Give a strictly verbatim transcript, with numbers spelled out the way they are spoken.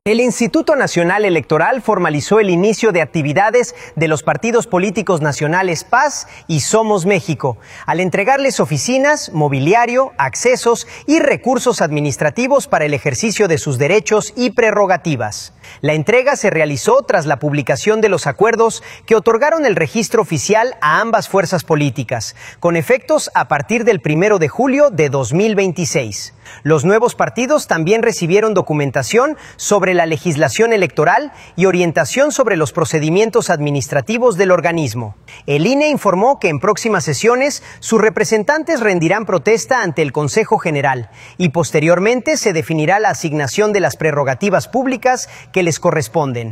El Instituto Nacional Electoral formalizó el inicio de actividades de los partidos políticos nacionales P A S y Somos México, al entregarles oficinas, mobiliario, accesos y recursos administrativos para el ejercicio de sus derechos y prerrogativas. La entrega se realizó tras la publicación de los acuerdos que otorgaron el registro oficial a ambas fuerzas políticas, con efectos a partir del primero de julio de dos mil veintiséis. Los nuevos partidos también recibieron documentación sobre la legislación electoral y orientación sobre los procedimientos administrativos del organismo. El I N E informó que en próximas sesiones sus representantes rendirán protesta ante el Consejo General y posteriormente se definirá la asignación de las prerrogativas públicas que les corresponden.